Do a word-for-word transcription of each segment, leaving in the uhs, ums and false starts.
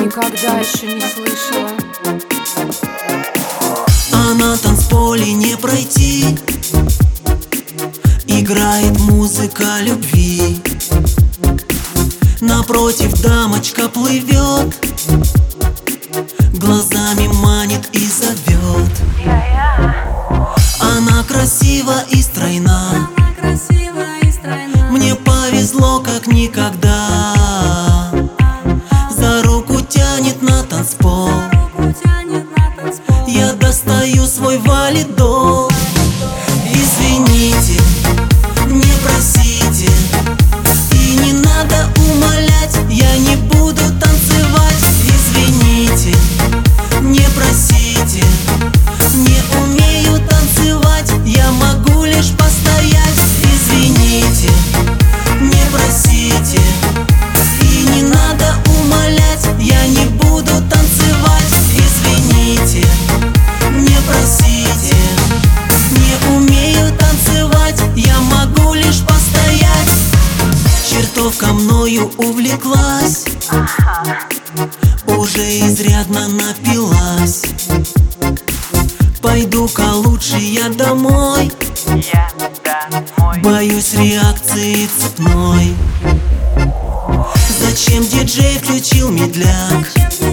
никогда еще не слышала. А на танцполе не пройти, играет музыка любви. Напротив дамочка плывет, глазами манит и зовет. Она красива и стройна, мне повезло как никогда. За руку тянет на танцпол, я достаю свой валидол. Извините, не просите, и не надо умолять, я не буду танцевать. Извините, не просите, не умею танцевать, я могу лишь постоять. Извините, не просите, и не надо умолять, я не буду танцевать. Извините, не просите, не умею танцевать, я могу лишь постоять. Чертовка мною увлеклась, уже изрядно напилась. Пойду-ка лучше я домой, боюсь реакции цепной. Зачем диджей включил медляк,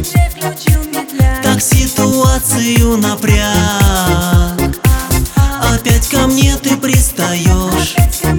так ситуацию напряг. Опять ко мне ты пристаешь,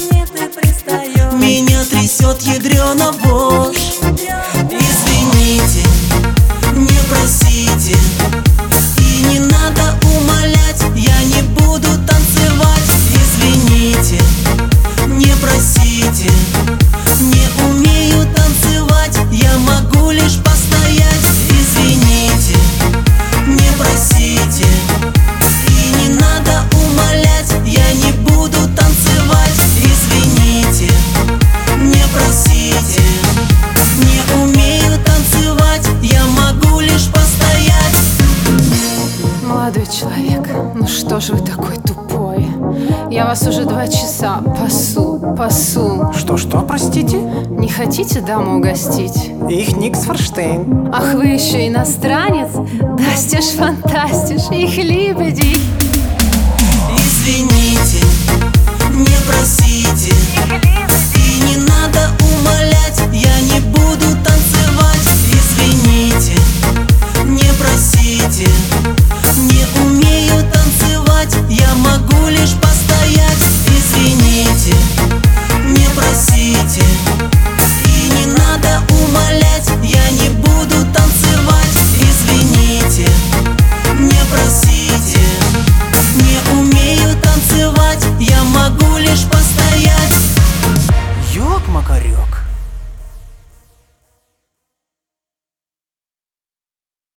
меня трясет ядрёна вошь. Извините, не просите, и не надо умолять, я не буду танцевать. Извините, не просите, не умею танцевать, я могу лишь постоять. Извините, не просите, и не надо умолять, я не буду танцевать. Извините, не просите, не умею танцевать, я могу лишь постоять. Молодой человек, ну что же вы такой тупой? Я вас уже два часа пасу, пасу. Что-что, простите? Не хотите даму угостить? Их Никс Форштейн. Ах, вы еще иностранец? Дастиш, фантастиш, их лебеди. Извините, не просите, и не надо умолять, я не буду танцевать. Извините, не просите, не умею танцевать, я могу лишь постоять. Извините, не просите, и не надо умолять, я не буду танцевать. Извините, не просите, не умею танцевать, я могу лишь постоять. Ёк-макарёк.